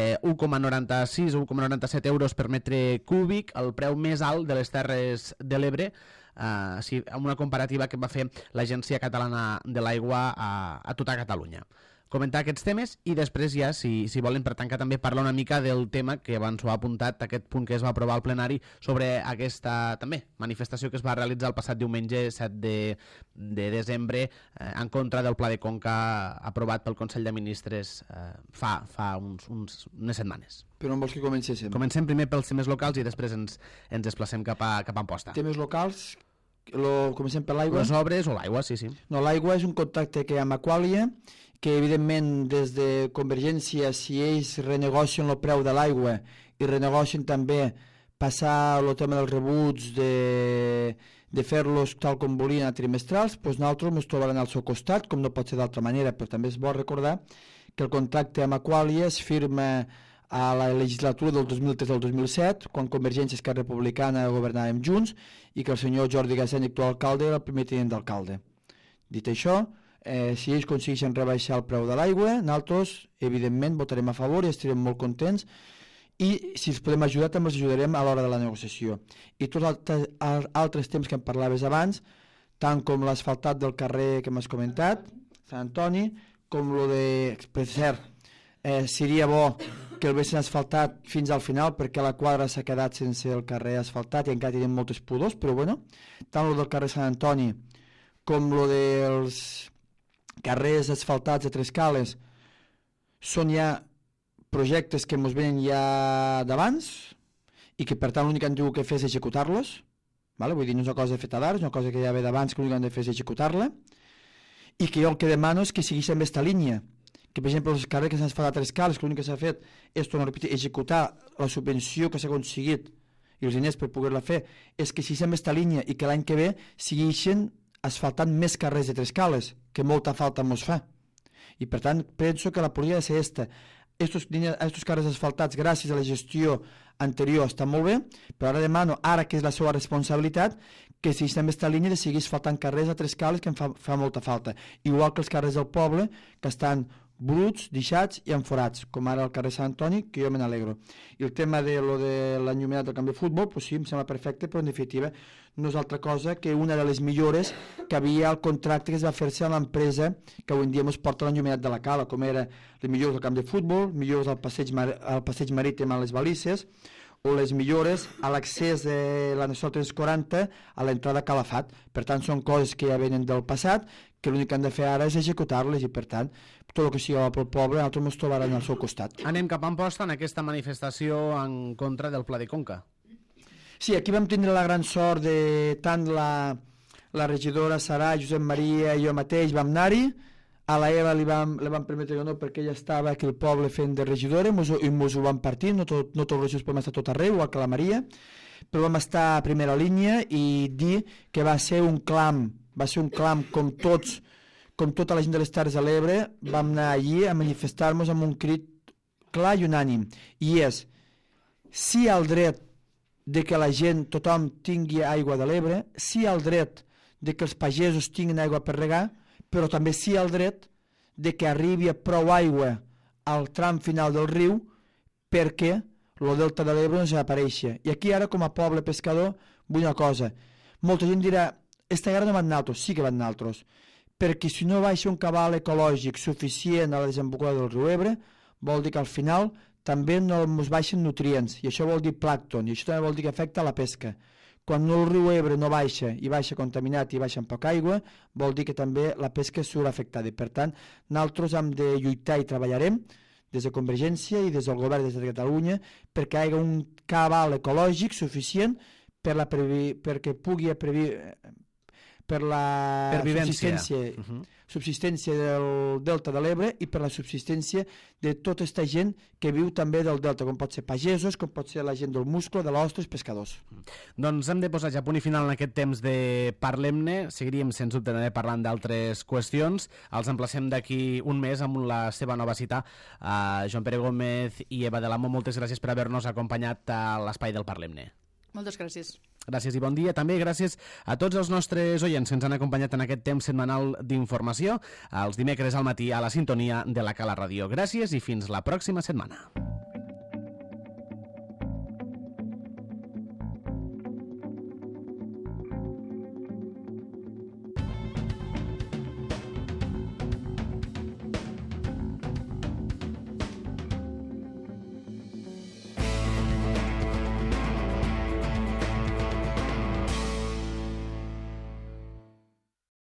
1,96 o 1,97 euros per metre cúbic, el preu més alt de les Terres de l'Ebre, amb una comparativa que va fer l'Agència Catalana de l'Aigua a tota Catalunya. Comentar aquests temes i després ja, si volen, per tancar també parlar una mica del tema que abans ho ha apuntat, aquest punt que es va aprovar al plenari sobre aquesta també manifestació que es va realitzar el passat diumenge 7 de desembre en contra del Pla de Conca aprovat pel Consell de Ministres fa unes setmanes. Però on vols que comencéssim? Comencem primer pels temes locals i després ens desplacem cap a Amposta. Temes locals, comencem per l'aigua? Les obres o l'aigua, sí. No, l'aigua és un contacte que hi ha amb Aquàlia, que evidentment des de Convergència, si ells renegocien el preu de l'aigua i renegocien també passar el tema dels rebuts de fer-los tal com volien a trimestrals, doncs nosaltres ens trobaran al seu costat, com no pot ser d'altra manera, però també és bo recordar que el contracte amb Aquàlia es firma a la legislatura del 2003 al 2007, quan Convergència i Esquerra Republicana governàvem junts i que el senyor Jordi Gasseny, actual alcalde, era el primer tinent d'alcalde. Dit això, si ells aconsegueixen rebaixar el preu de l'aigua, nosaltres, evidentment, votarem a favor i estarem molt contents i si els podem ajudar també els ajudarem a l'hora de la negociació. I tots els altres temps que em parlaves abans, tant com l'asfaltat del carrer que m'has comentat, Sant Antoni, com el de... Per cert, seria bo que el haguessin asfaltat fins al final perquè la quadra s'ha quedat sense el carrer asfaltat i encara tenim moltes pudors, però bueno, tant el del carrer Sant Antoni com el dels carrers asfaltats de Tres Cales són ja projectes que ens venen ja d'abans i que per tant l'únic que han tingut que fer és executar-los, vale? Vull dir, no és una cosa feta d'ara, és una cosa que ja ve d'abans que l'únic que han de fer és executar-la i que jo el que demano és que segueixin amb aquesta línia, que per exemple els carrers que s'han asfaltat a Tres Cales, que l'únic que s'ha fet és, torno a repetir, executar la subvenció que s'ha aconseguit i els diners per poder-la fer, és que segueixin amb aquesta línia i que l'any que ve segueixin asfaltant més carrers de Tres Cales, que molta falta ens fa. I per tant, penso que la política ha de ser esta. Estos carrers asfaltats, gràcies a la gestió anterior, estan molt bé, però ara demano, ara que és la seva responsabilitat, que si estem en aquesta línia de seguir asfaltant carrers a Tres Cales, que em fa molta falta. Igual que els carrers del poble, que estan bruts, deixats i enforats, com ara al carrer Sant Antoni, que jo me n'alegro. I el tema de l'enllumenat del camp de futbol, pues sí, em sembla perfecte, però en definitiva no és altra cosa que una de les millores que havia al contracte que es va fer-se amb l'empresa que avui en dia ens porta l'enllumenat de la cala, com era les millores del camp de futbol, millores al passeig marítim a les balisses, o les millores a l'accés de la Nacional 340 a l'entrada a Calafat. Per tant, són coses que ja venen del passat, que l'únic que han de fer ara és executar-les i, per tant, tot el que sigui pel poble, nosaltres ens trobaran al seu costat. Anem cap a Amposta en aquesta manifestació en contra del Pla de Conca. Sí, aquí vam tindre la gran sort de tant la regidora Sarà, Josep Maria i jo mateix vam anar-hi. A la Eva li vam permetre que no, perquè ella estava aquí al poble fent de regidora i mos ho vam partir, no tots els regidors podem estar tot arreu, igual que la Maria, però vam estar a primera línia i dir que va ser un clam com tota la gent de les Terres de l'Ebre, vam anar allí a manifestar-nos amb un crit clar i unànim, i és, sí al dret de que la gent, tothom tingui aigua de l'Ebre, sí al dret de que els pagesos tinguin aigua per regar, però també sí al dret de que arribi a prou aigua al tram final del riu perquè el delta de l'Ebre no desapareixi. I aquí ara, com a poble pescador, vull una cosa. Molta gent dirà, esta guerra no va naltros, sí que van naltros, perquè si no baixa un cabal ecològic suficient a la desembocadura del riu Ebre, vol dir que al final també no ens baixen nutrients, i això vol dir plàncton, i això també vol dir que afecta la pesca. Quan el riu Ebre no baixa i baixa contaminat i baixa amb poca aigua, vol dir que també la pesca surt afectada. I per tant, nosaltres hem de lluitar i treballarem des de Convergència i des del govern de Catalunya perquè hi hagi un cabal ecològic suficient perquè pugui per la subsistència del delta de l'Ebre i per la subsistència de tota aquesta gent que viu també del delta, com pot ser pagesos, com pot ser la gent del musclo, de l'ostre, els pescadors. Doncs hem de posar ja punt i final en aquest temps de Parlem-ne. Seguiríem sens dubte també parlant d'altres qüestions. Els emplacem d'aquí un mes amb la seva nova cita. Joan Pere Gómez i Eva de l'Amo, moltes gràcies per haver-nos acompanyat a l'espai del Parlem-ne. Moltes gràcies. Gràcies i bon dia. També gràcies a tots els nostres oients que ens han acompanyat en aquest temps setmanal d'informació els dimecres al matí a la sintonia de la Cala Ràdio. Gràcies i fins la pròxima setmana.